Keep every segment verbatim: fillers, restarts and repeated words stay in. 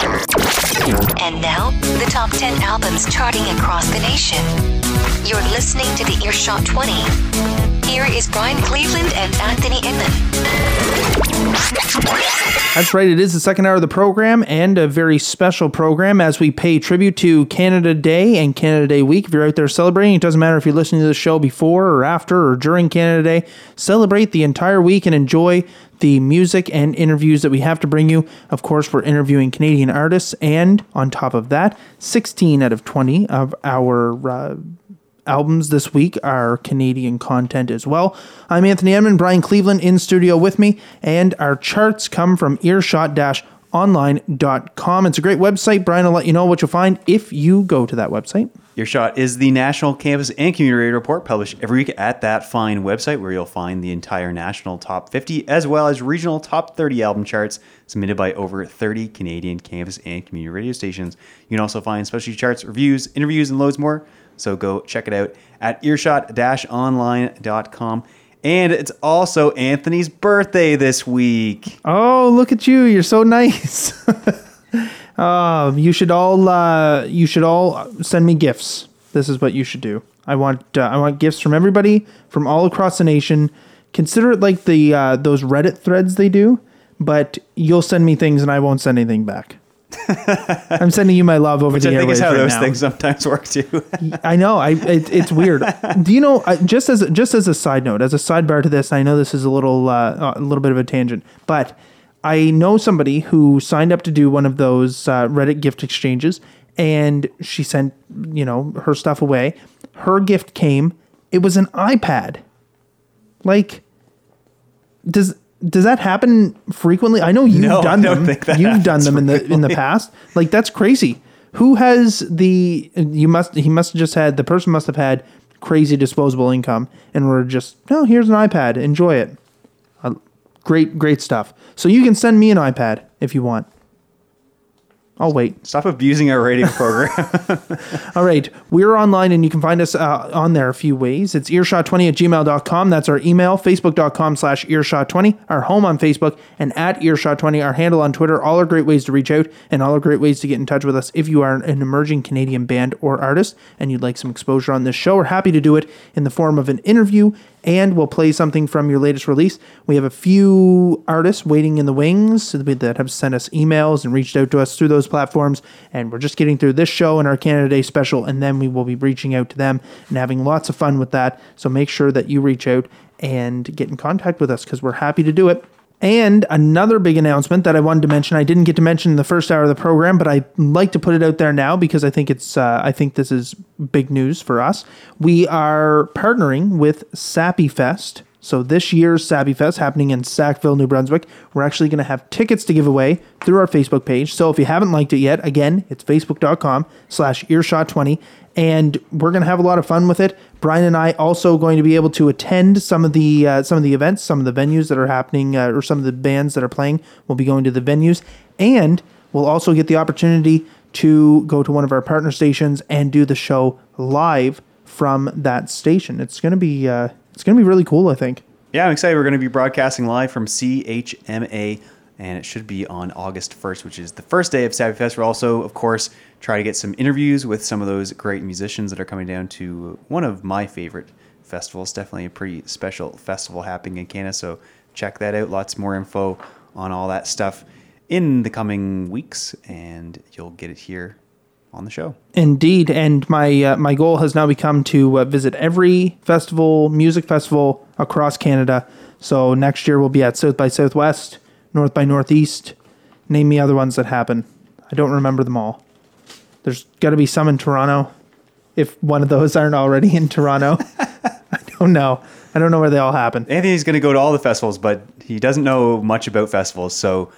And now, the top ten albums charting across the nation. You're listening to the Earshot twenty. Here is Brian Cleveland and Anthony Inman. That's right, it is the second hour of the program, and a very special program as we pay tribute to Canada Day and Canada Day Week. If you're out there celebrating, it doesn't matter if you're listening to the show before or after or during Canada Day, celebrate the entire week and enjoy the music and interviews that we have to bring you. Of course, we're interviewing Canadian artists, and on top of that, sixteen out of twenty of our uh, albums this week are Canadian content as well. I'm Anthony Inman, Brian Cleveland in studio with me, and our charts come from earshot dash online dot com. It's a great website. Brian will let you know what you'll find if you go to that website. Earshot is the national campus and community radio report published every week at that fine website, where you'll find the entire national top fifty as well as regional top thirty album charts submitted by over thirty Canadian campus and community radio stations. You can also find specialty charts, reviews, interviews, and loads more. So go check it out at earshot dash online dot com. And it's also Anthony's birthday this week. Oh, look at you. You're so nice. Uh, you should all uh, you should all send me gifts. This is what you should do. I want uh, I want gifts from everybody from all across the nation. Consider it like the uh, those Reddit threads they do, but you'll send me things and I won't send anything back. I'm sending you my love over Which the airwaves. I think is how right those now. things sometimes work too. I know. I it, it's weird. Do you know? Uh, just as just as a side note, as a sidebar to this, I know this is a little uh, a little bit of a tangent, but I know somebody who signed up to do one of those uh, Reddit gift exchanges, and she sent, you know, her stuff away. Her gift came. It was an iPad. Like, does does that happen frequently? I know you've No, done I don't them. think that You've done them in the in the frequently. past. Like, that's crazy. Who has the? You must. He must have just had. The person must have had crazy disposable income, and we're just, no. Here's an iPad. Enjoy it. Uh, Great, great stuff. So you can send me an iPad if you want. I'll wait. Stop abusing our radio program. All right. We're online and you can find us uh, on there a few ways. It's earshot twenty at gmail dot com. That's our email. Facebook.com slash earshot twenty. Our home on Facebook, and at earshot twenty, our handle on Twitter. All are great ways to reach out, and all are great ways to get in touch with us if you are an emerging Canadian band or artist and you'd like some exposure on this show. We're happy to do it in the form of an interview, and we'll play something from your latest release. We have a few artists waiting in the wings that have sent us emails and reached out to us through those platforms, and we're just getting through this show and our Canada Day special, and then we will be reaching out to them and having lots of fun with that. So make sure that you reach out and get in contact with us, because we're happy to do it. And another big announcement that I wanted to mention, I didn't get to mention in the first hour of the program, but I'd like to put it out there now because I think it's, uh, I think this is big news for us. We are partnering with Sappy Fest. So this year's Sappy Fest, happening in Sackville, New Brunswick, we're actually going to have tickets to give away through our Facebook page. So if you haven't liked it yet, again, it's facebook.com slash earshot 20. And we're going to have a lot of fun with it. Brian and I also going to be able to attend some of the uh, some of the events, some of the venues that are happening, uh, or some of the bands that are playing. We'll be going to the venues, and we'll also get the opportunity to go to one of our partner stations and do the show live from that station. It's going to be uh, it's going to be really cool, I think. Yeah, I'm excited. We're going to be broadcasting live from C H M A, and it should be on August first, which is the first day of Sappy Fest. We'll also, of course, try to get some interviews with some of those great musicians that are coming down to one of my favorite festivals. Definitely a pretty special festival happening in Canada, so check that out. Lots more info on all that stuff in the coming weeks, and you'll get it here on the show. Indeed, and my uh, my goal has now become to uh, visit every festival, music festival across Canada. So next year we'll be at South by Southwest, North by Northeast. Name me other ones that happen. I don't remember them all. There's got to be some in Toronto, if one of those aren't already in Toronto. I don't know. I don't know where they all happen. Anthony's going to go to all the festivals, but he doesn't know much about festivals, so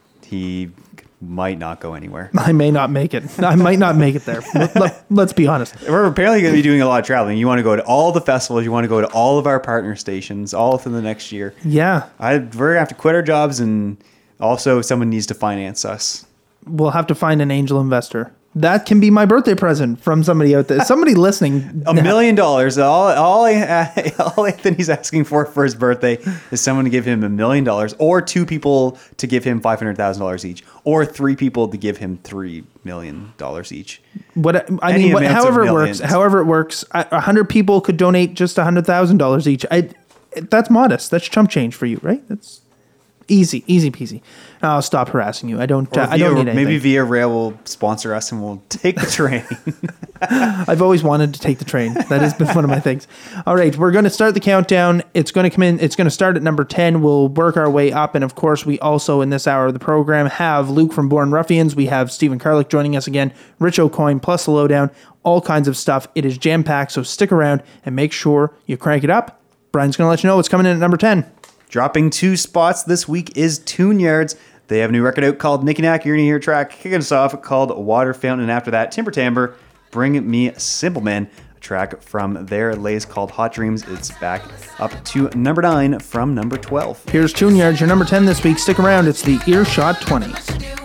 he might not go anywhere. I may not make it. I might not make it there. Let, let, let's be honest. We're apparently going to be doing a lot of traveling. You want to go to all the festivals. You want to go to all of our partner stations, all within the next year. Yeah. I, we're going to have to quit our jobs, and also someone needs to finance us. We'll have to find an angel investor. That can be my birthday present from somebody out there. Somebody listening. A million dollars. All all all Anthony's asking for for his birthday is someone to give him a million dollars, or two people to give him five hundred thousand dollars each, or three people to give him three million dollars each. What I Any mean, what, amounts of however it millions. works, however it works, a hundred people could donate just a hundred thousand dollars each. I, that's modest. That's chump change for you, right? That's easy, easy peasy. I'll stop harassing you. I don't. Uh, I don't need anything. Maybe Via Rail will sponsor us and we'll take the train. I've always wanted to take the train. That has been one of my things. All right, we're going to start the countdown. It's going to come in. It's going to start at number ten. We'll work our way up, and of course, we also in this hour of the program have Luke from Born Ruffians. We have Stephen Carlick joining us again. Rich O'Coin plus the lowdown. All kinds of stuff. It is jam packed. So stick around and make sure you crank it up. Brian's going to let you know what's coming in at number ten. Dropping two spots this week is Tune Yards. They have a new record out called Nicky Knack. You're going to hear a track kicking us off called Water Fountain. And after that, Timber Timbre, Bring Me Simple Men, a track from their latest called Hot Dreams. It's back up to number nine from number twelve. Here's Tune Yards, your number ten this week. Stick around. It's the Earshot twenty.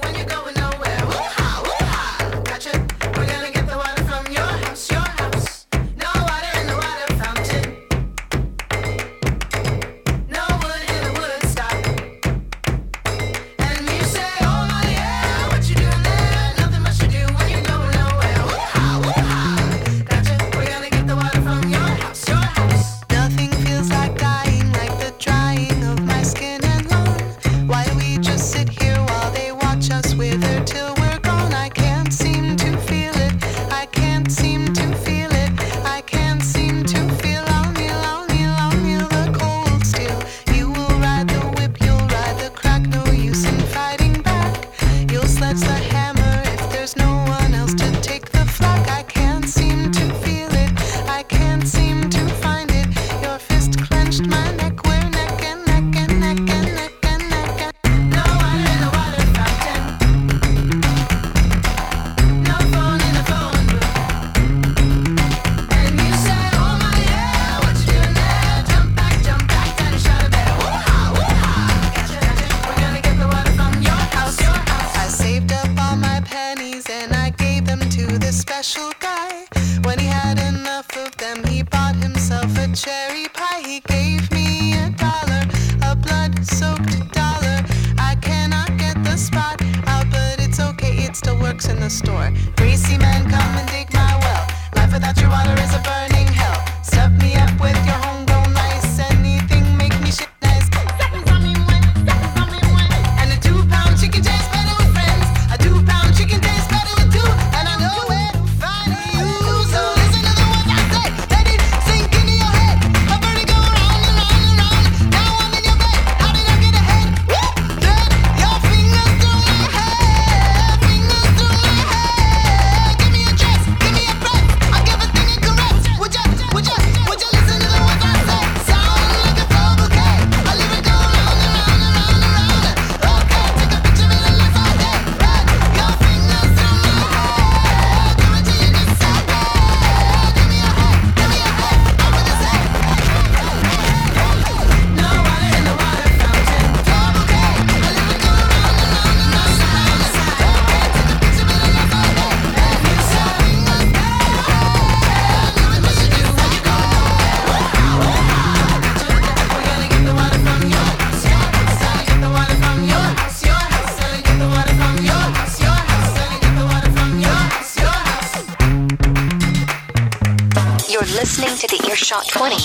Listening to the Earshot twenty.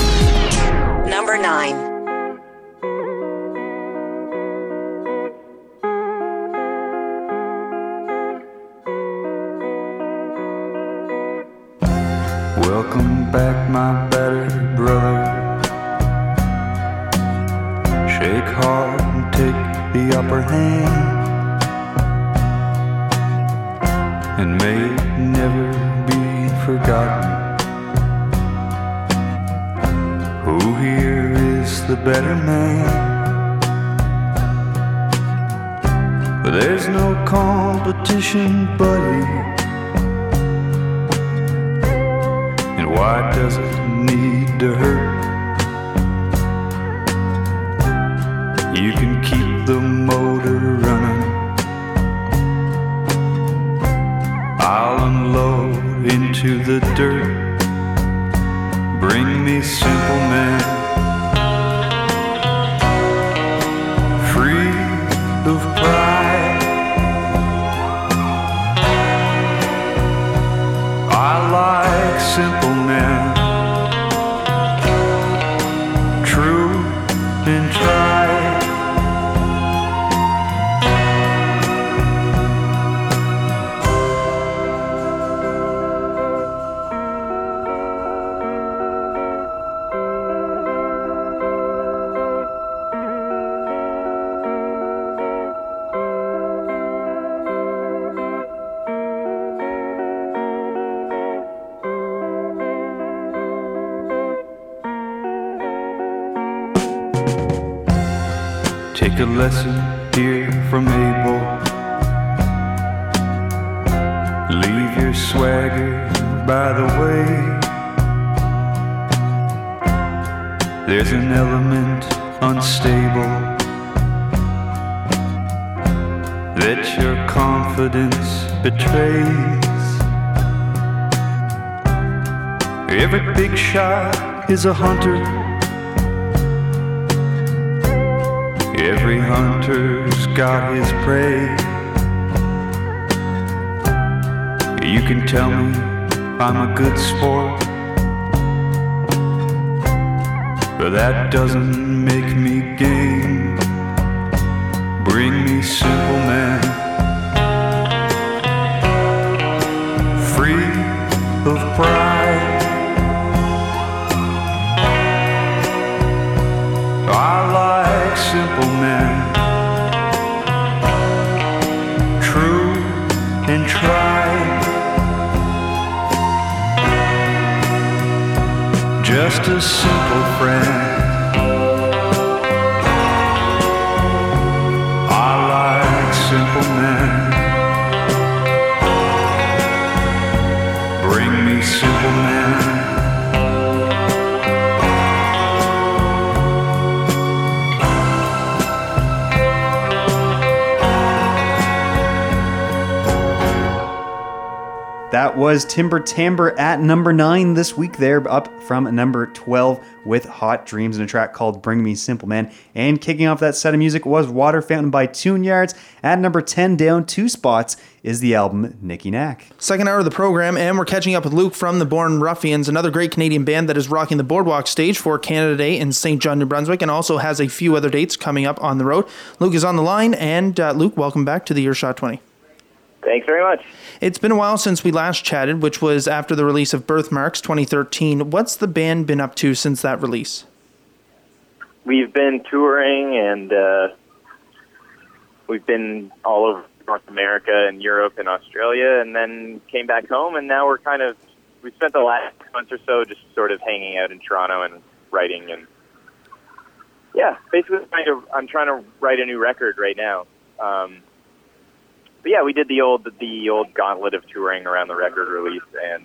Number nine. Welcome back, my battered brother. Shake hard and take the upper hand, and may it never be forgotten. Who here is the better man? But there's no competition, buddy. And why does it need to hurt? You can keep the motor running into the dirt. Bring me simple man, free of pride. I like simple men, true and tried. Take a lesson here from Abel. Leave your swagger by the way. There's an element unstable that your confidence betrays. Every big shot is a hunter. Every hunter's got his prey. You can tell me I'm a good sport, but that doesn't make me game. Bring me simple man, free of pride. I like simple men, true and tried. Just a simple friend. I like simple men. Bring me simple men. That was Timber Timbre at number nine this week there, up from number twelve with Hot Dreams and a track called Bring Me Simple Man. And kicking off that set of music was Water Fountain by Tune Yards. At number ten, down two spots, is the album Nicky Knack. Second hour of the program, and we're catching up with Luke from the Born Ruffians, another great Canadian band that is rocking the Boardwalk stage for Canada Day in Saint John, New Brunswick, and also has a few other dates coming up on the road. Luke is on the line, and uh, Luke, welcome back to the Earshot twenty. Thanks very much. It's been a while since we last chatted, which was after the release of Birthmarks twenty thirteen. What's the band been up to since that release? We've been touring, and uh, we've been all over North America and Europe and Australia, and then came back home, and now we're kind of, we spent the last month or so just sort of hanging out in Toronto and writing, and yeah, basically trying to, I'm trying to write a new record right now. Um, But yeah, we did the old the old gauntlet of touring around the record release and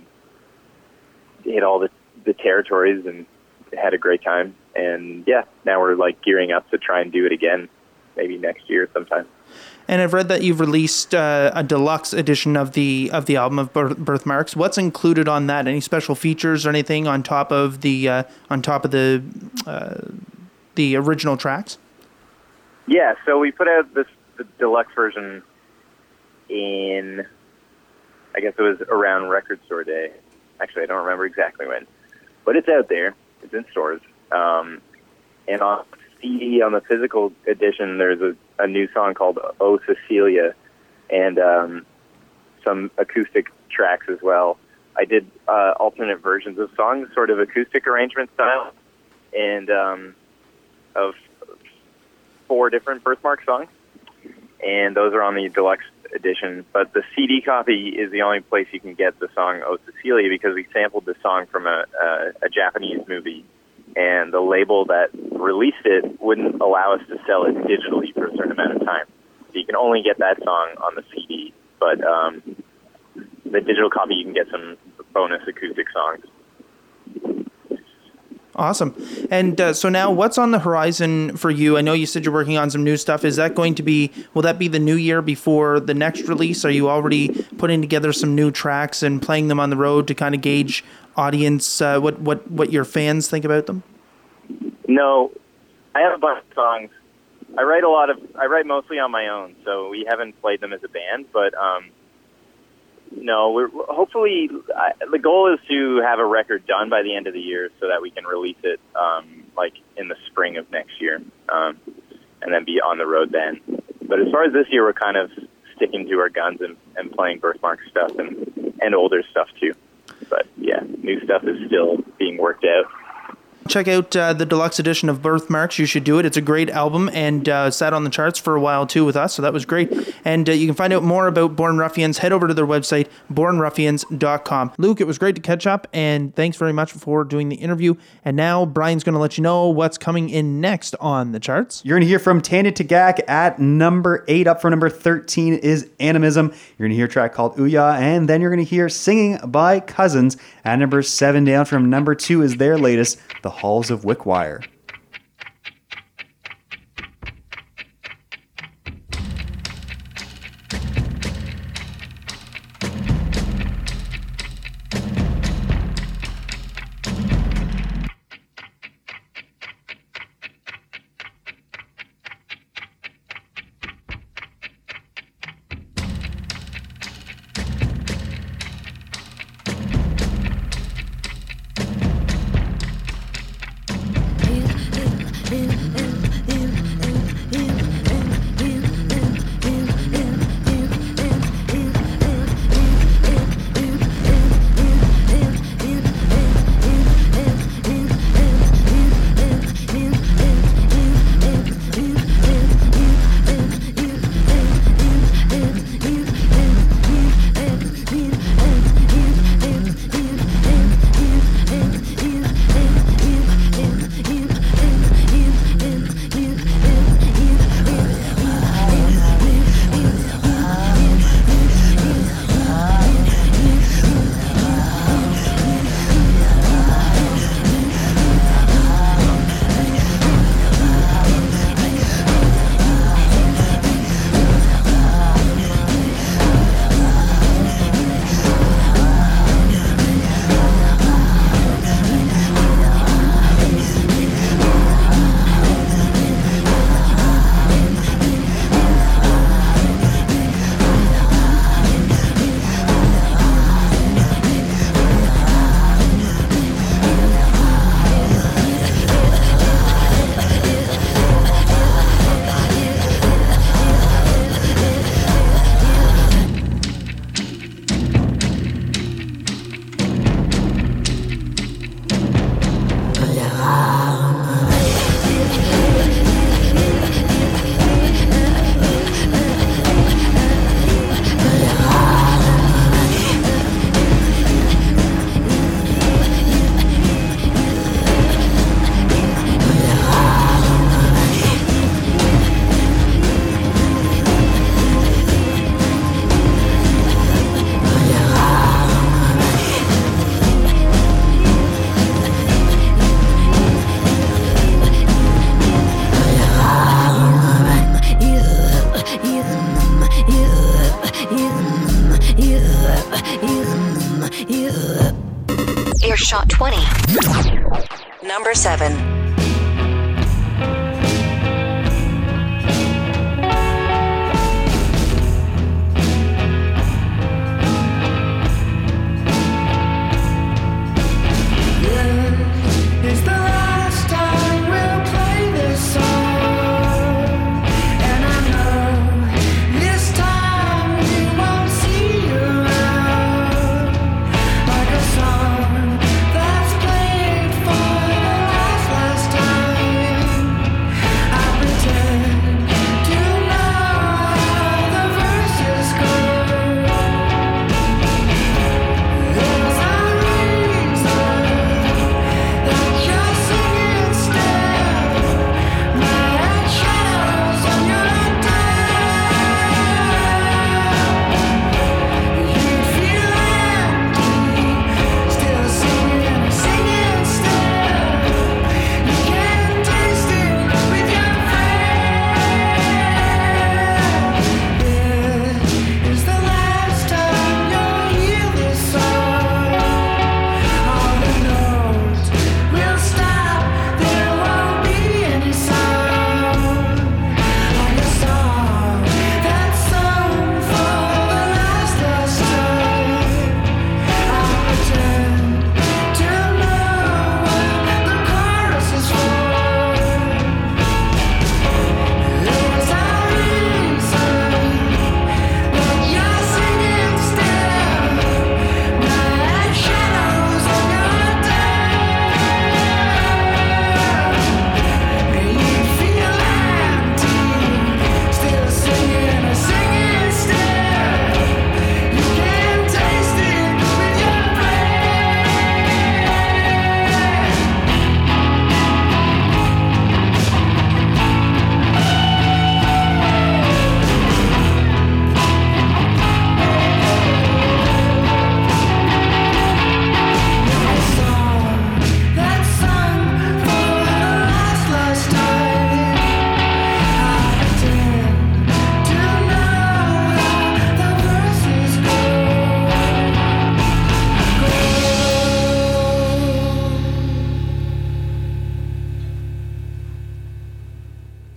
hit all the, the territories and had a great time. And yeah, now we're like gearing up to try and do it again, maybe next year sometime. And I've read that you've released uh, a deluxe edition of the of the album of Birth, Birthmarks. What's included on that? Any special features or anything on top of the uh, on top of the uh, the original tracks? Yeah, so we put out this the deluxe version in, I guess it was around Record Store Day. Actually, I don't remember exactly when. But it's out there. It's in stores. Um, and on C D, on the physical edition, there's a, a new song called Oh Cecilia and um, some acoustic tracks as well. I did uh, alternate versions of songs, sort of acoustic arrangement style, and um, of four different Birthmark songs. And those are on the deluxe edition, but the C D copy is the only place you can get the song Oh Cecilia, because we sampled the song from a, a, a Japanese movie, and the label that released it wouldn't allow us to sell it digitally for a certain amount of time. So you can only get that song on the C D, but um, the digital copy you can get some bonus acoustic songs. Awesome. And uh, so now what's on the horizon for you? I know you said you're working on some new stuff. Is that going to be, will that be the new year before the next release? Are you already putting together some new tracks and playing them on the road to kind of gauge audience, uh, what, what, what your fans think about them? No, I have a bunch of songs. I write a lot of, I write mostly on my own, so we haven't played them as a band, but um, no, we're hopefully, I, the goal is to have a record done by the end of the year so that we can release it um, like in the spring of next year um, and then be on the road then. But as far as this year, we're kind of sticking to our guns and, and playing Birthmark stuff and, and older stuff too. But yeah, new stuff is still being worked out. Check out uh, the deluxe edition of Birthmarks. You should do it. It's a great album and uh, sat on the charts for a while too with us, so that was great. And uh, you can find out more about Born Ruffians. Head over to their website, born ruffians dot com. Luke, it was great to catch up, and thanks very much for doing the interview. And now Brian's going to let you know what's coming in next on the charts. You're going to hear from Tanya Tagaq at number eight. Up for number thirteen is Animism. You're going to hear a track called Ouya, and then you're going to hear Singing by Cousins. At number seven, down from number two is their latest, The Halls of Wickwire. Earshot twenty. Number seven. Like a song that's played for the last last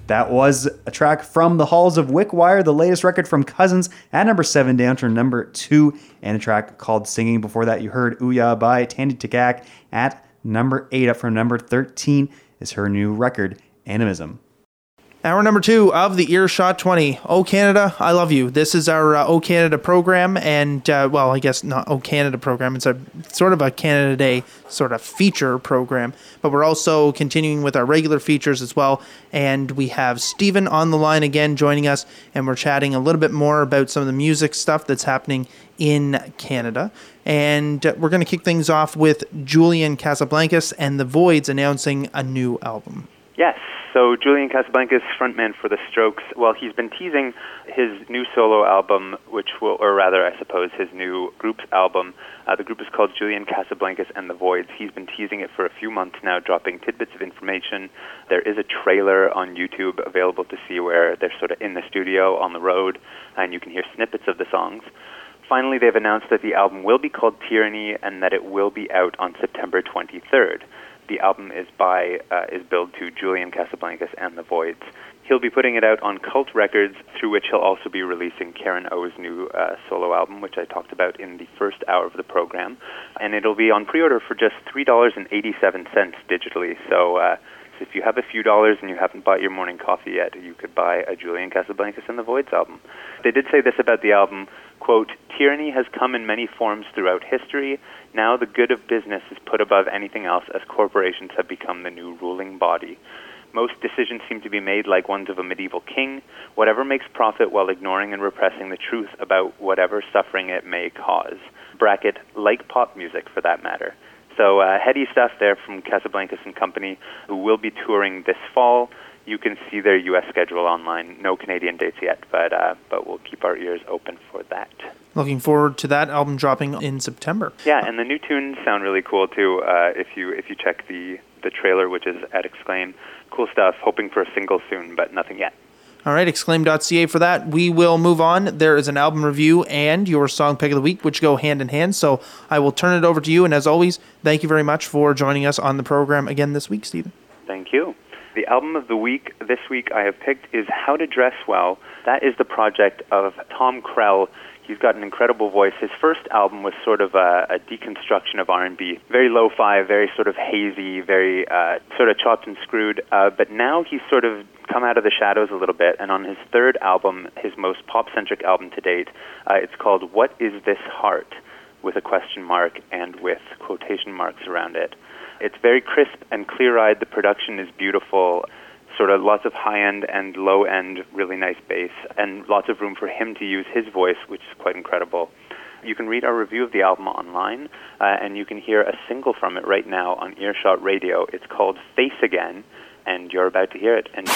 That was a track from the Halls of Wickwire, the latest record from Cousins, at number seven down to number two, and a track called Singing. Before that, you heard Ouya by Tandy Tagak at number eight. Up from number thirteen is her new record, Animism. Hour number two of the Earshot twenty. Oh Canada, I love you. This is our uh, Oh Canada program, and uh, well, I guess not Oh Canada program. It's a sort of a Canada Day sort of feature program, but we're also continuing with our regular features as well. And we have Stephen on the line again joining us, and we're chatting a little bit more about some of the music stuff that's happening in Canada. And uh, we're going to kick things off with Julian Casablancas and The Voids announcing a new album. Yes. So Julian Casablancas, frontman for The Strokes, well, he's been teasing his new solo album, which will, or rather, I suppose, his new group's album. Uh, the group is called Julian Casablancas and The Voids. He's been teasing it for a few months now, dropping tidbits of information. There is a trailer on YouTube available to see where they're sort of in the studio, on the road, and you can hear snippets of the songs. Finally, they've announced that the album will be called Tyranny and that it will be out on September twenty-third. The album is by, uh, is billed to Julian Casablancas and The Voids. He'll be putting it out on Cult Records, through which he'll also be releasing Karen O's new uh, solo album, which I talked about in the first hour of the program. And it'll be on pre-order for just three dollars and eighty-seven cents digitally. So, uh, so if you have a few dollars and you haven't bought your morning coffee yet, you could buy a Julian Casablancas and The Voids album. They did say this about the album, quote, "Tyranny has come in many forms throughout history. Now the good of business is put above anything else as corporations have become the new ruling body. Most decisions seem to be made like ones of a medieval king, whatever makes profit while ignoring and repressing the truth about whatever suffering it may cause." Bracket, like pop music for that matter. So uh, heady stuff there from Casablancas and Company, who will be touring this fall. You can see their U S schedule online. No Canadian dates yet, but uh, but we'll keep our ears open for that. Looking forward to that album dropping in September. Yeah, and the new tunes sound really cool too. Uh, if you if you check the the trailer, which is at Exclaim, cool stuff. Hoping for a single soon, but nothing yet. All right, exclaim dot c a for that. We will move on. There is an album review and your song pick of the week, which go hand in hand. So I will turn it over to you. And as always, thank you very much for joining us on the program again this week, Stephen. Thank you. The album of the week this week I have picked is How to Dress Well. That is the project of Tom Krell. He's got an incredible voice. His first album was sort of a, a deconstruction of R and B, very lo-fi, very sort of hazy, very uh, sort of chopped and screwed. Uh, but now he's sort of come out of the shadows a little bit, and on his third album, his most pop-centric album to date, uh, it's called What Is This Heart? With a question mark and with quotation marks around it. It's very crisp and clear-eyed. The production is beautiful. Sort of lots of high-end and low-end, really nice bass, and lots of room for him to use his voice, which is quite incredible. You can read our review of the album online, uh, and you can hear a single from it right now on Earshot Radio. It's called Face Again, and you're about to hear it. Enjoy.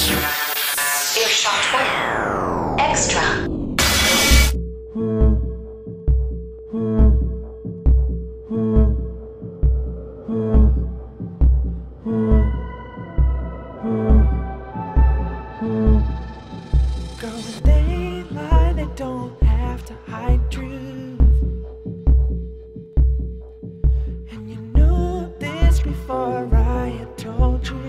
Earshot twenty. Extra. Girls, they lie, they don't have to hide truth. And you knew this before I had told you.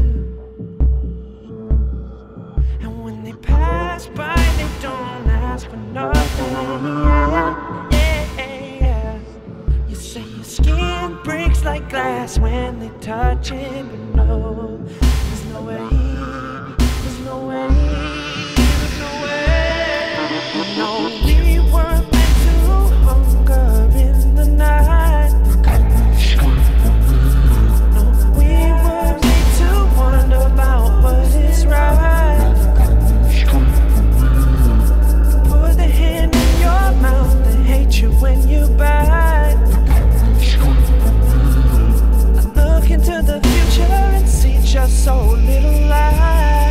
And when they pass by, they don't ask for nothing. Yeah, yeah, yeah. You say your skin breaks like glass when they touch it, but no, there's no way, there's no way. No, we were meant to hunger in the night. No, we were made to wonder about what is right. Put the hand in your mouth and hate you when you bite. I look into the future and see just so little light.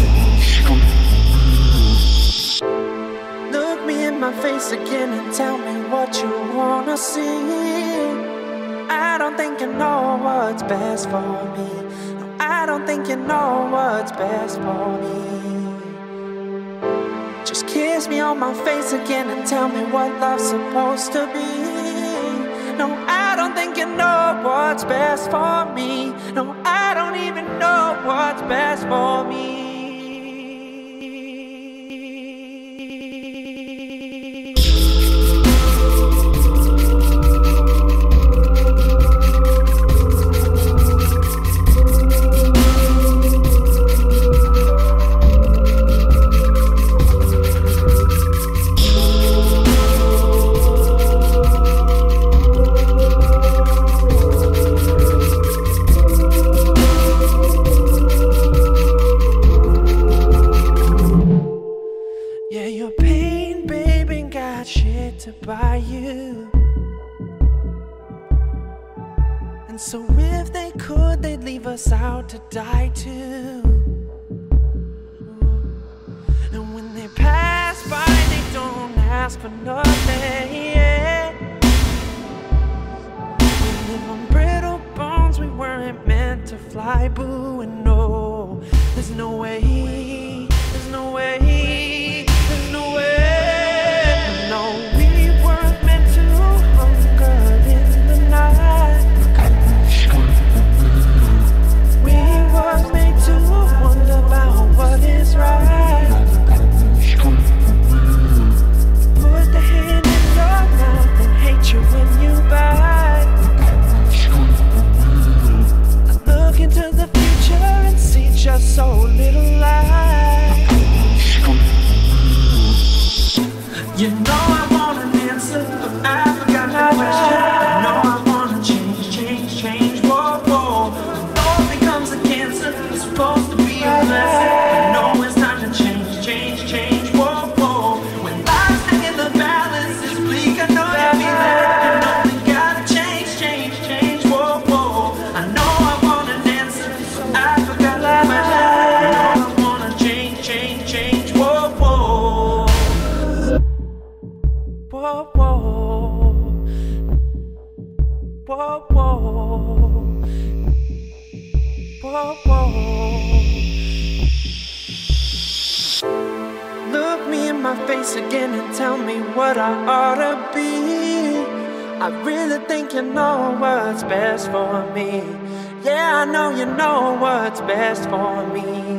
My face again and tell me what you wanna see. I don't think you know what's best for me. No, I don't think you know what's best for me. Just kiss me on my face again and tell me what love's supposed to be. No, I don't think you know what's best for me. No, I don't even know what's best for me. to buy you. And so if they could, they'd leave us out to die too. And when they pass by, they don't ask for nothing. We live on brittle bones, we weren't meant to fly, boo. And no, there's no way, there's no way, there's no way. No, we weren't meant to hunger in the night. We were made to wonder about what is right. Put the hand in your mouth and hate you when you bite. I look into the future and see just so little light. You know I want an answer, but I forgot my question. I know I wanna change, change, change, whoa, whoa. I know it becomes a cancer, it's supposed to be a blessing. I know it's time to change, change, change, whoa, whoa. When life's in the balance, it's bleak, I know you'll be there. I know we gotta change, change, change, whoa, whoa. I know I want an answer, so I forgot my question. I know I wanna change, change, change, whoa, whoa. Whoa, whoa. Whoa, whoa. Whoa, whoa. Look me in my face again and tell me what I ought to be. I really think you know what's best for me. Yeah, I know you know what's best for me.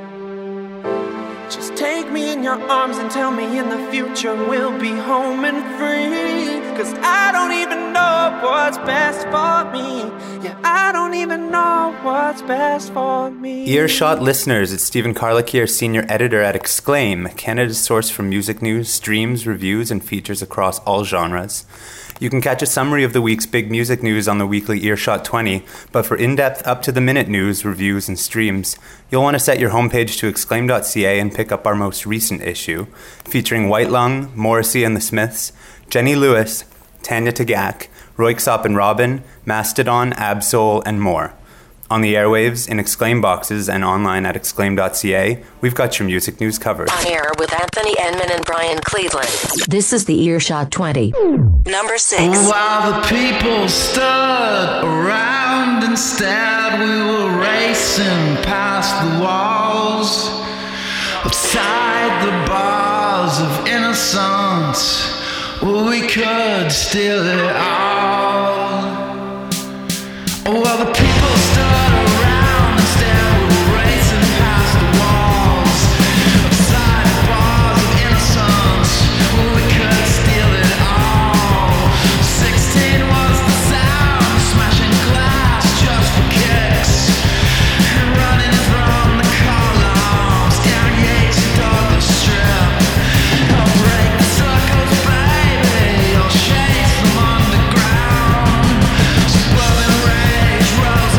Just take me in your arms and tell me in the future we'll be home and free. Cause I don't even know what's best for me. Yeah, I don't even know what's best for me. Earshot listeners, it's Stephen Carlick here, Senior Editor at Exclaim, Canada's source for music news, streams, reviews, and features across all genres. You can catch a summary of the week's big music news on the weekly Earshot twenty, but for in-depth, up-to-the-minute news, reviews, and streams, you'll want to set your homepage to exclaim dot c a and pick up our most recent issue, featuring White Lung, Morrissey and the Smiths, Jenny Lewis, Tanya Tagaq, Royksopp and Robin, Mastodon, Absol, and more. On the airwaves, in Exclaim boxes, and online at exclaim dot c a, we've got your music news covered. On air with Anthony Enman and Brian Cleveland. This is the Earshot twenty. Number six. While the people stood around and stared, we were racing past the walls, outside the bars of innocence. We could steal it all. Well, the people stood around and stared. We were racing past the walls, outside the bars of innocence. We could steal it all. Sixteen was the sound, smashing glass just for kicks, and running from the columns down Yates and Douglas Strip. I'll break the circles, baby. I'll chase them underground. Swirling rage, rose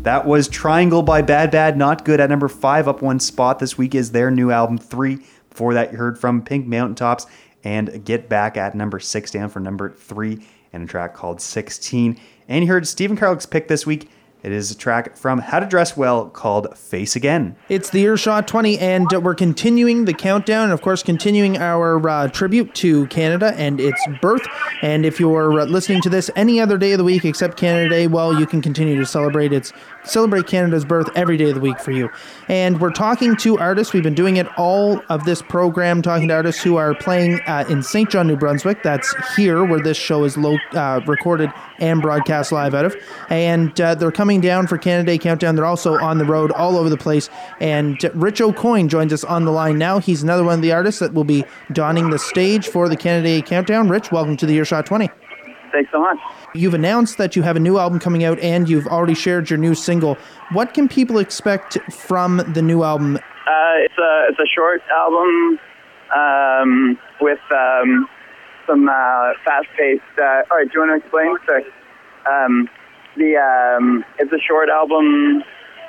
That was Triangle by Bad Bad Not Good at number five, up one spot. This week is their new album, Three. Before that, you heard from Pink Mountaintops and Get Back at number six, down for number three, and a track called sixteen. And you heard Stephen Carlick's pick this week. It is a track from How to Dress Well called Face Again. It's the Earshot twenty, and uh, we're continuing the countdown, and of course continuing our uh, tribute to Canada and its birth. And if you're uh, listening to this any other day of the week except Canada Day, well, you can continue to celebrate its celebrate Canada's birth every day of the week for you. And we're talking to artists. We've been doing it all of this program, talking to artists who are playing uh, in Saint John, New Brunswick. That's here where this show is lo- uh, recorded and broadcast live out of. And uh, they're coming down for Canada Day Countdown. They're also on the road all over the place. And Rich Aucoin joins us on the line now. He's another one of the artists that will be donning the stage for the Canada Day Countdown. Rich, welcome to the Earshot twenty. Thanks so much. You've announced that you have a new album coming out, and you've already shared your new single. What can people expect from the new album? Uh, it's a it's a short album um, with um, some uh, fast-paced. Uh, all right, do you want to explain? Sorry. Um, the um, it's a short album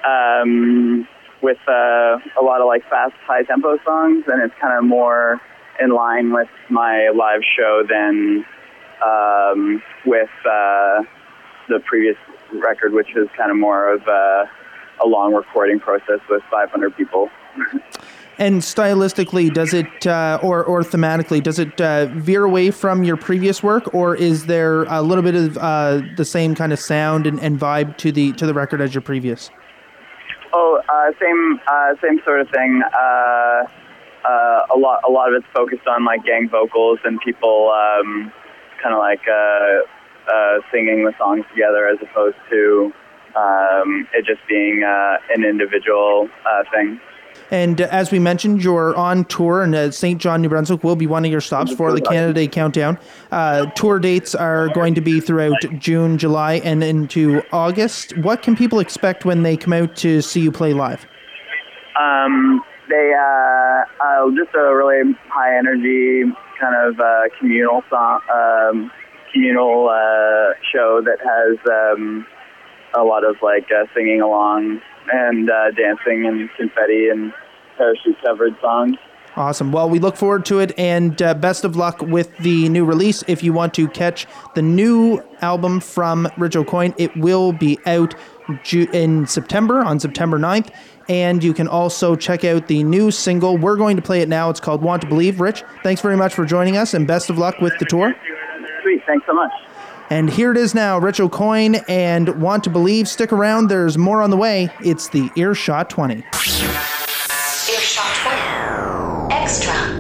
um, with uh, a lot of like fast, high-tempo songs, and it's kind of more in line with my live show than um, with uh, the previous record, which is kind of more of a, a long recording process with five hundred people. And stylistically, does it, uh, or or thematically, does it uh, veer away from your previous work, or is there a little bit of uh, the same kind of sound and, and vibe to the to the record as your previous? Oh, uh, same uh, same sort of thing. Uh, uh, a lot a lot of it's focused on like gang vocals and people um, kind of like uh, uh, singing the songs together, as opposed to um, it just being uh, an individual uh, thing. And uh, as we mentioned, you're on tour, and uh, Saint John, New Brunswick will be one of your stops for the Canada Day Countdown. Uh, tour dates are going to be throughout June, July, and into August. What can people expect when they come out to see you play live? Um, they uh, uh, just a really high energy kind of uh, communal song, um, communal uh, show that has um, a lot of like uh, singing along and uh, dancing and confetti and parachute covered songs. Awesome. Well, we look forward to it, and uh, best of luck with the new release. If you want to catch the new album from Rich Aucoin, it will be out Ju- in September, on September ninth, and you can also check out the new single. We're going to play it now. It's called Want to Believe. Rich, thanks very much for joining us, and best of luck with the tour. Sweet. Thanks so much. And here it is now, Rich Aucoin and Want to Believe. Stick around, there's more on the way. It's the Earshot twenty. Earshot twenty. Extra.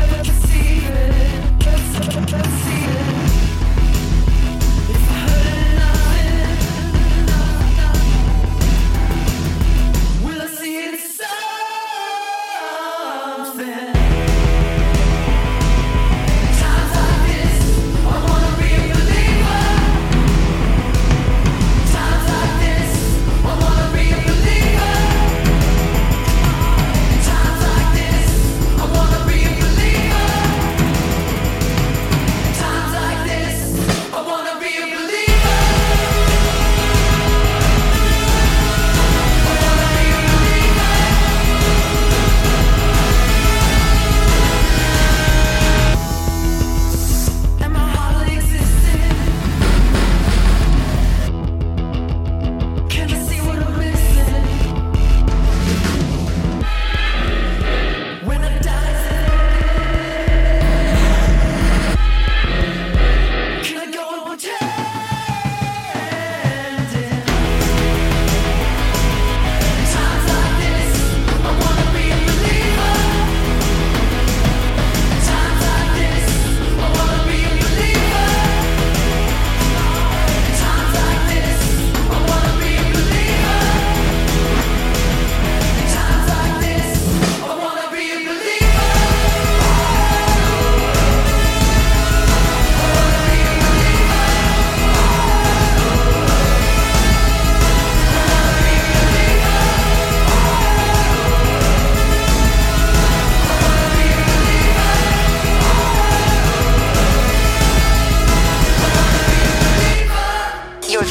Let's see it. If I heard it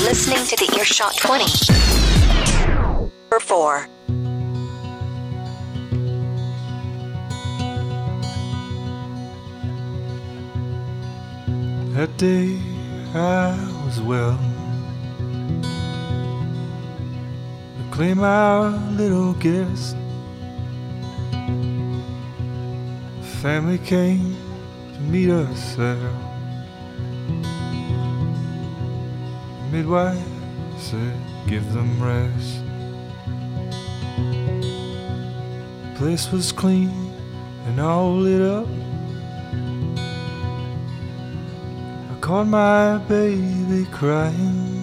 listening to the Earshot twenty. Number four. That day I was well. To claim our little guest. The family came to meet us there. The midwife said, give them rest. The place was clean and all lit up. Caught my baby crying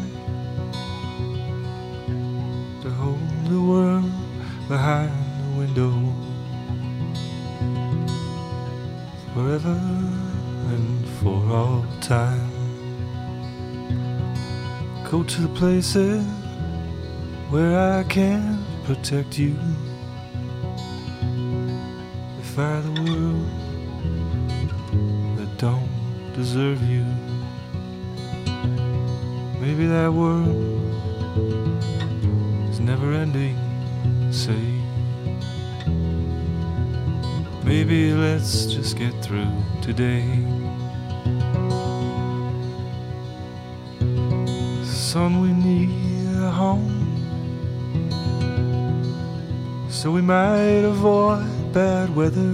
to hold the world behind the window forever and for all time. Go to the places where I can protect you, defy the world that don't deserve you. Maybe that world is never ending, say. Maybe let's just get through today. Son, we need a home, so we might avoid bad weather.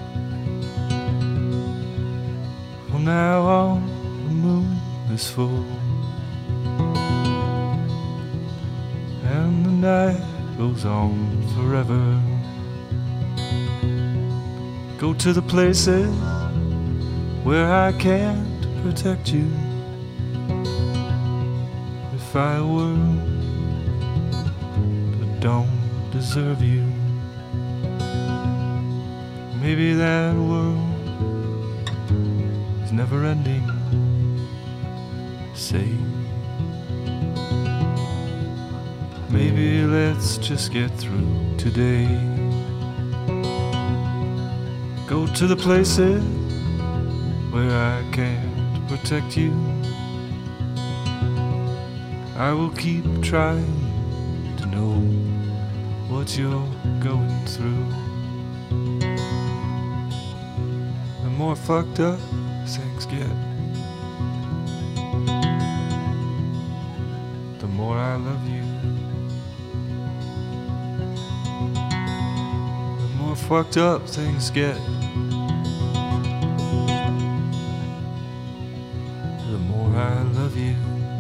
From now on, the moon is full, and the night goes on forever. Go to the places where I can't protect you, defy a world that don't deserve you. Maybe that world is never ending, say. Maybe let's just get through today. Go to the places where I can't protect you. I will keep trying to know what you're going through. The more fucked up things get, the more I love you. The more fucked up things get, the more I love you.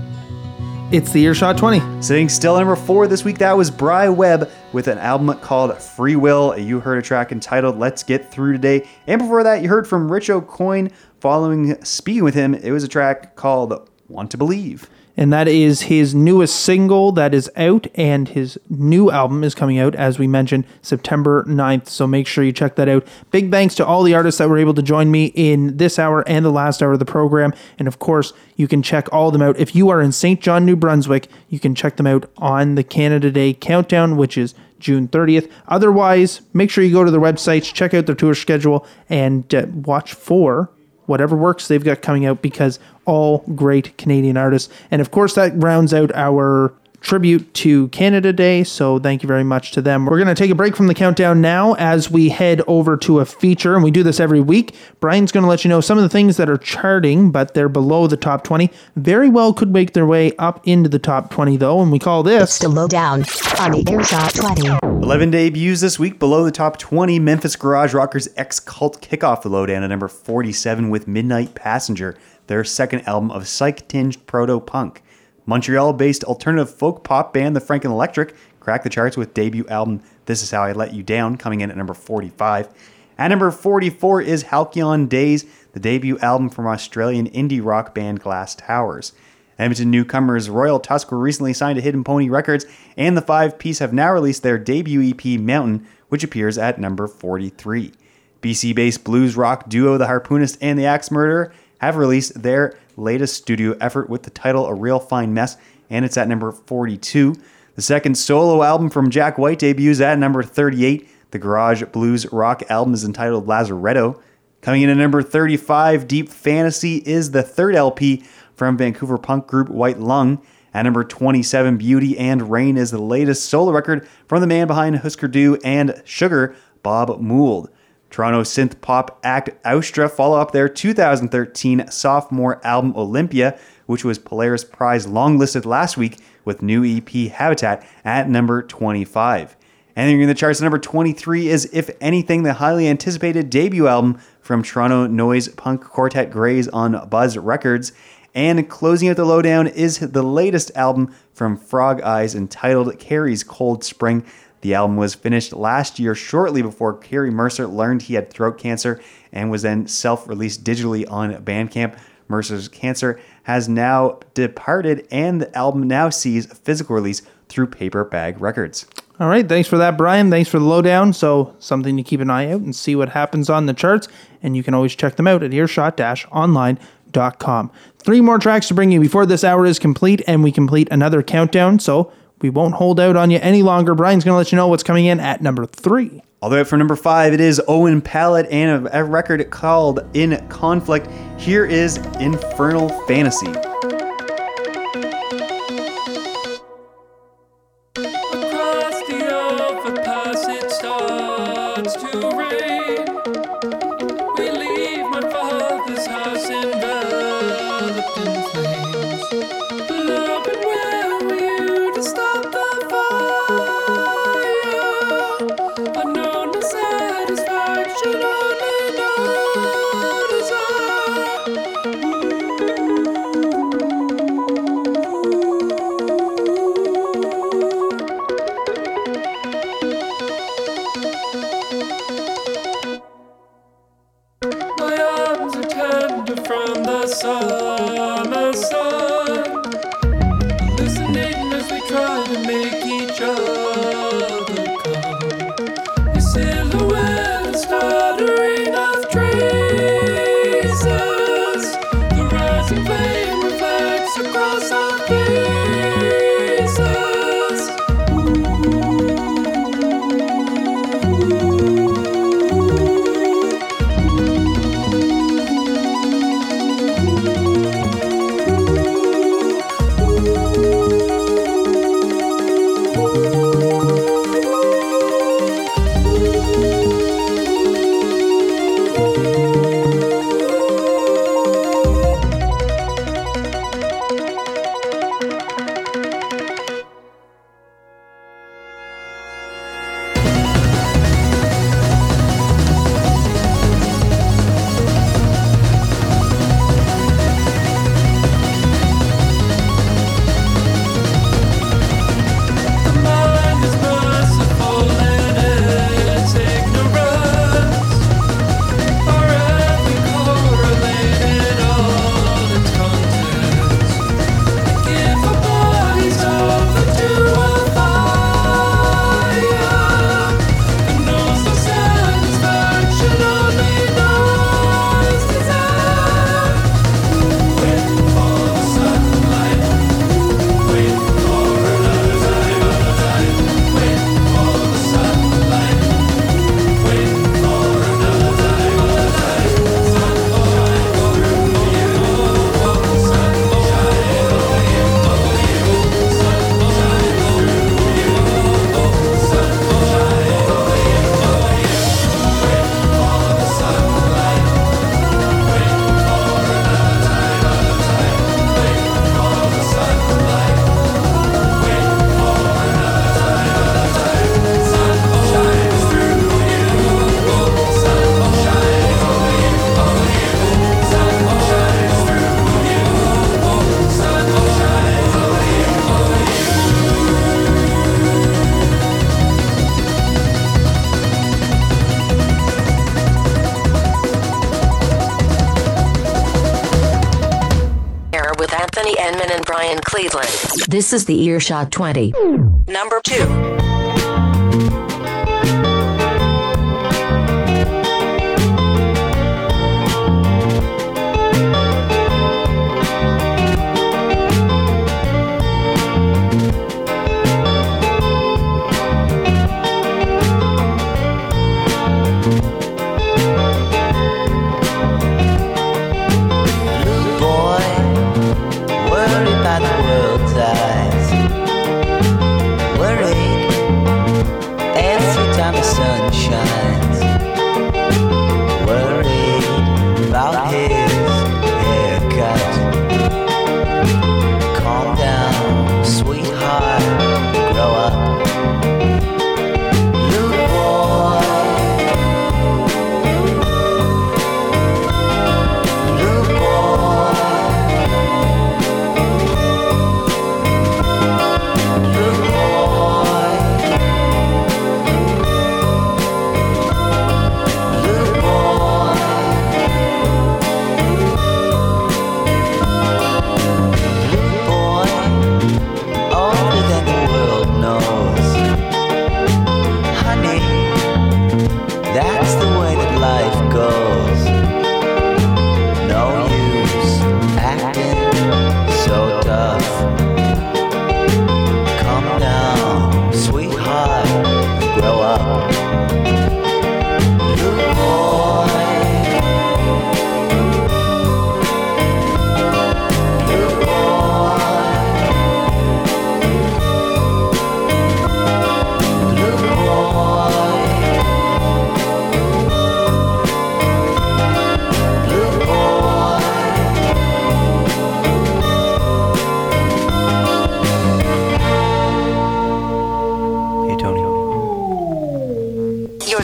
It's the Earshot twenty. Sitting still at number four this week, that was Bry Webb with an album called Free Will. You heard a track entitled Let's Get Through Today. And before that, you heard from Rich O'Coin following Speaking With Him. It was a track called Want to Believe. And that is his newest single that is out, and his new album is coming out, as we mentioned, September ninth. So make sure you check that out. Big thanks to all the artists that were able to join me in this hour and the last hour of the program. And of course, you can check all of them out. If you are in Saint John, New Brunswick, you can check them out on the Canada Day Countdown, which is June thirtieth. Otherwise, make sure you go to their websites, check out their tour schedule, and uh, watch for whatever works they've got coming out, because all great Canadian artists. And of course, that rounds out our tribute to Canada Day, so thank you very much to them. We're going to take a break from the countdown now as we head over to a feature, and we do this every week. Brian's going to let you know some of the things that are charting, but they're below the top twenty. Very well could make their way up into the top twenty, though, and we call this... It's the Lowdown on the Earshot twenty. eleven debuts this week below the top twenty. Memphis Garage Rockers X-Cult kick off the Lowdown at number forty-seven with Midnight Passenger, their second album of psych-tinged proto-punk. Montreal-based alternative folk pop band The Franken Electric cracked the charts with debut album This Is How I Let You Down, coming in at number forty-five. At number forty-four is Halcyon Days, the debut album from Australian indie rock band Glass Towers. Edmonton newcomers Royal Tusk were recently signed to Hidden Pony Records, and the five-piece have now released their debut E P Mountain, which appears at number forty-three. B C-based blues rock duo The Harpoonist and the Axe Murderer have released their latest studio effort with the title A Real Fine Mess, and it's at number forty-two. The second solo album from Jack White debuts at number thirty-eight. The garage blues rock album is entitled Lazaretto. Coming in at number thirty-five, Deep Fantasy is the third L P from Vancouver punk group White Lung. At number twenty-seven, Beauty and Rain is the latest solo record from the man behind Husker Du and Sugar, Bob Mould. Toronto synth pop act Austra follow up their two thousand thirteen sophomore album Olympia, which was Polaris Prize longlisted last week with new E P Habitat at number twenty-five. Entering in the charts at number twenty-three is If Anything, the highly anticipated debut album from Toronto noise punk quartet Greys on Buzz Records. And closing out the lowdown is the latest album from Frog Eyes entitled Carrie's Cold Spring. The album was finished last year shortly before Kerry Mercer learned he had throat cancer and was then self-released digitally on Bandcamp. Mercer's cancer has now departed and the album now sees a physical release through Paper Bag Records. All right, thanks for that, Brian. Thanks for the lowdown. So something to keep an eye out and see what happens on the charts. And you can always check them out at earshot dash online dot com. Three more tracks to bring you before this hour is complete and we complete another countdown. So we won't hold out on you any longer. Brian's going to let you know what's coming in at number three. All the way up from number five, it is Owen Pallett and a, a record called In Conflict. Here is Infernal Fantasy. Brian Cleveland. This is the Earshot twenty. Number two. Worry about the world's eye.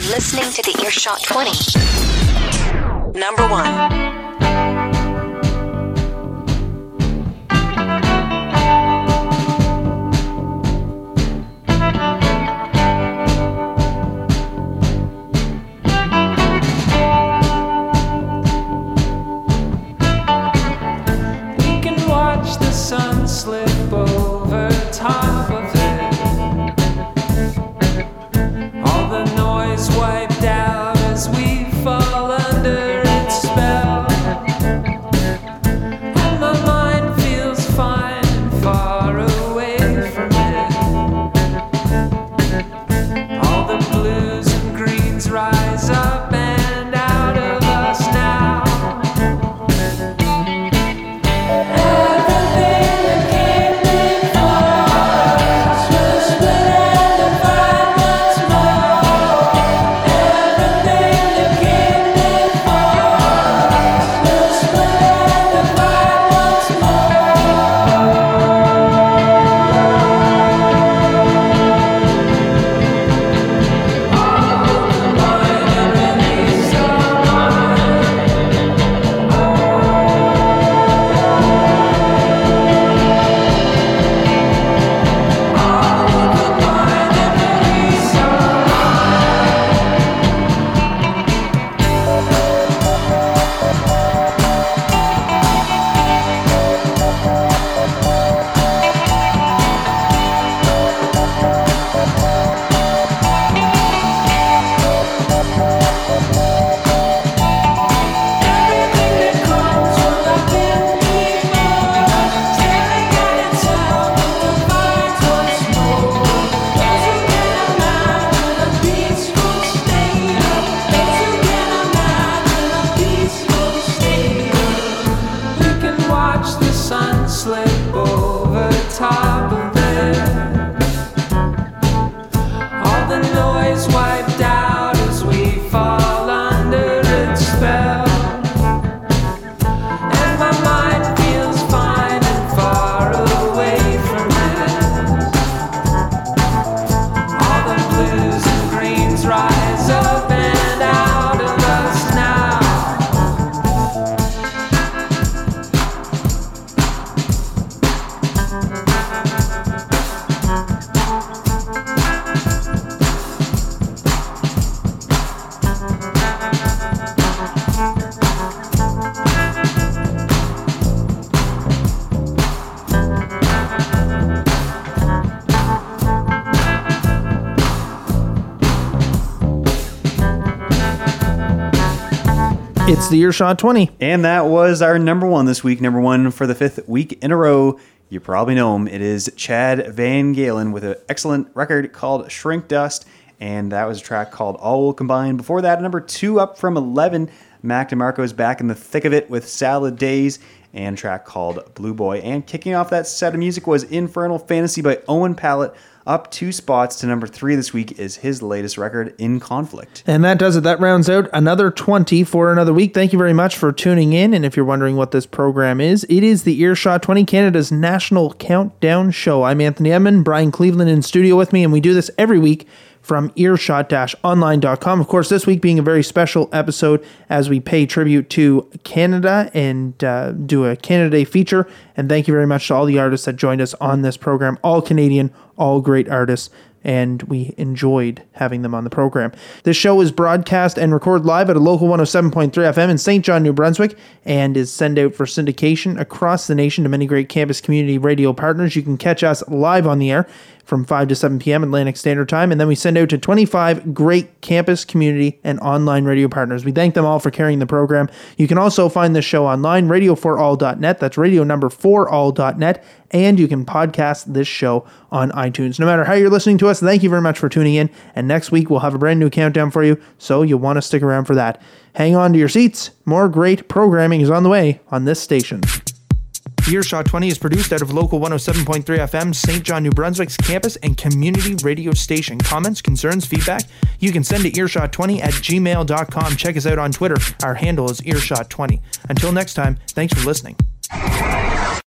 listening to the Earshot twenty. Number one. Slip over top of it. All the noise wiped out as we fall under its spell. And my mind feels fine and far away from it. All the blues and greens rise up and out of us now. It's the Earshot twenty. And that was our number one this week. Number one for the fifth week in a row. You probably know him. It is Chad Van Galen with an excellent record called Shrink Dust. And that was a track called All Will Combine. Before that, number two up from eleven, Mac DeMarco is back in the thick of it with Salad Days and a track called Blue Boy. And kicking off that set of music was Infernal Fantasy by Owen Pallett. Up two spots to number three this week is his latest record, In Conflict. And that does it. That rounds out another twenty for another week. Thank you very much for tuning in. And if you're wondering what this program is, it is the Earshot twenty, Canada's national countdown show. I'm Anthony Edmond, Brian Cleveland in studio with me, and we do this every week from earshot dash online dot com. Of course, this week being a very special episode as we pay tribute to Canada and uh, do a Canada Day feature. And thank you very much to all the artists that joined us on this program. All Canadian, all great artists, and we enjoyed having them on the program. This show is broadcast and recorded live at a local one oh seven point three F M in Saint John, New Brunswick, and is sent out for syndication across the nation to many great campus community radio partners. You can catch us live on the air from five to seven p.m. Atlantic Standard Time, and then we send out to twenty-five great campus, community, and online radio partners. We thank them all for carrying the program. You can also find this show online, radio for all dot net. That's radio number for all dot net, and you can podcast this show on iTunes. No matter how you're listening to us, thank you very much for tuning in, and next week we'll have a brand new countdown for you, so you'll want to stick around for that. Hang on to your seats. More great programming is on the way on this station. Earshot twenty is produced out of local one oh seven point three F M, Saint John, New Brunswick's campus and community radio station. Comments, concerns, feedback? You can send to earshot twenty at gmail dot com. Check us out on Twitter. Our handle is earshot twenty. Until next time, thanks for listening.